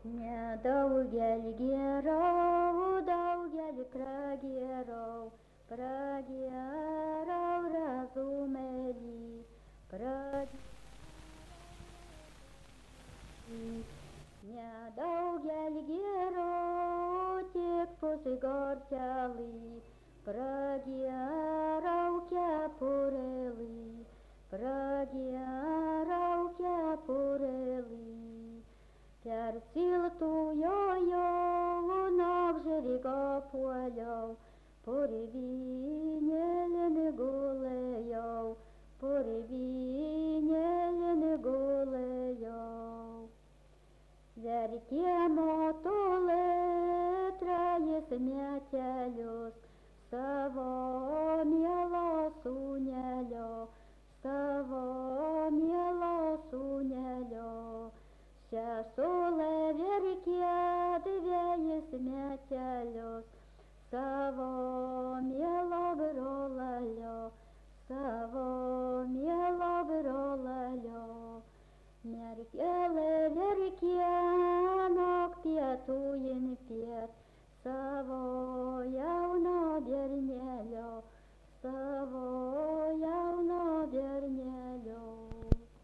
Nedaugel geriau, daugel pragerau, pragerau razumėlį, nedaugel geriau, tik pusigortelį, pragerau kepurėlį, pragerau kepurėlį. Per tiltujo nakžeriga puoliau, purvynėlin gulėjau, purvynėlin gulėjau. Verkė motulė trejus metelius savo mielo sūnelio, savo mielo sūnelio. Sesulė verkė dvejus metelius savo mielo brolalio, savo mielo brolalio. Mergelė verkė naktį tujin piet savo